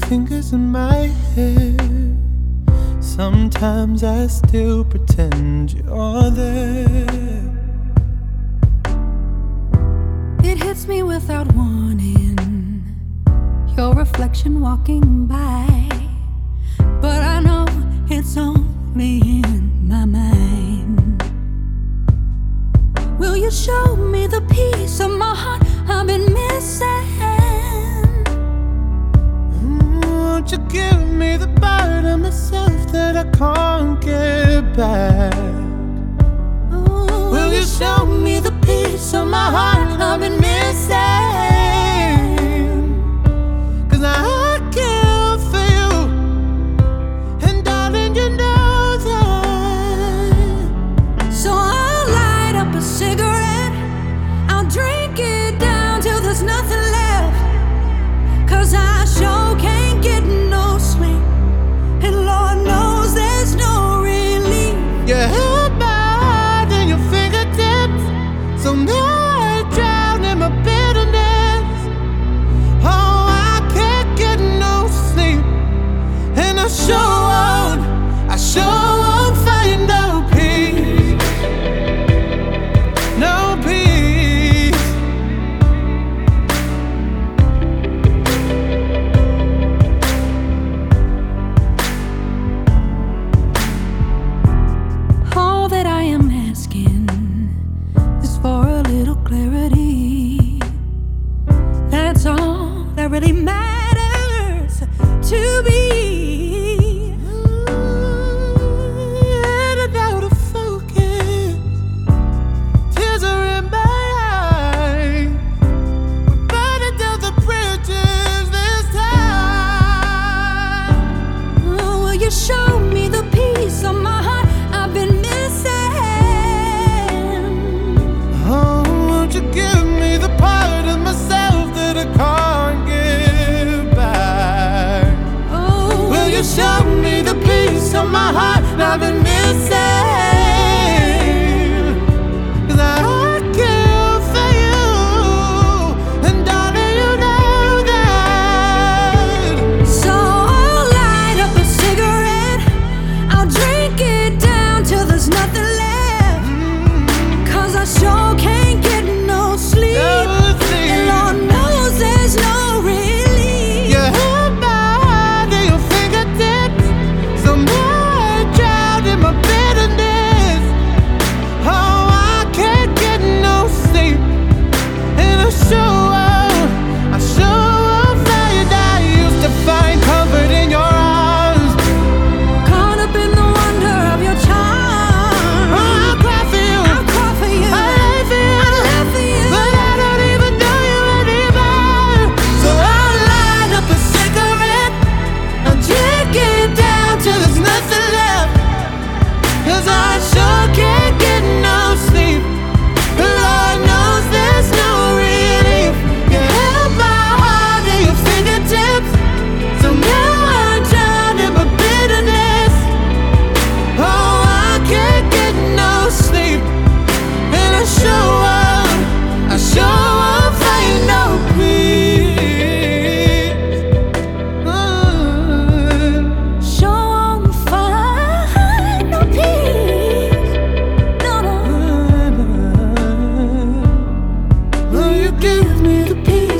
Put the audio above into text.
fingers in my hair. Sometimes I still pretend you're there. It hits me without warning, your reflection walking by. But I know it's only in my mind. Will you show me the piece of my heart I've been missing? Won't you give me the part of myself that I can't get back? Will you show me the piece of my heart I've been missing? 'Cause I care for you, and darling, you know that. So I'll light up a cigarette, I'll drink it down till there's nothing left. 'Cause I sure can't get no sleep, and Lord knows there's no relief. Your head bowed in your fingertips, so now I drown in my bitterness. Oh, I can't get no sleep, and I sure won't find no peace, no peace. All that I am asking is for a little clarity. That's all that really matters to me. And out of focus, tears are in my eyes. We're burning down the bridges this time. Oh, will you show me the piece of my heart I've been missing? Oh, won't you give me the part of myself that I can't give back? Oh, Will you show me the piece of my heart I've been missing? 'Cause I care for you, and darling, you know that. So I'll light up a cigarette, I'll drink it down till there's nothing left. 'Cause I sure can't get no sleep, and Lord knows there's no relief. Your head bowed in your fingertips, so now I drown in my bitterness. Oh, I can't get no sleep, and I sure won't find. I used to find comfort in your arms. Caught up in the wonder of your charm. Oh, I'll cry for you, I'll cry for you, I live for you, I live for you. but I don't even know you anymore. So I'll light up a cigarette, I'll drink it down till there's nothing left. 'Cause I sure can't get no sleep, the Lord knows there's no relief. You held my heart in your fingertips, so now I drown in my bitterness. Oh, I can't get no sleep, and I sure won't find no peace. Sure won't find no peace. No, no. Will you give me the peace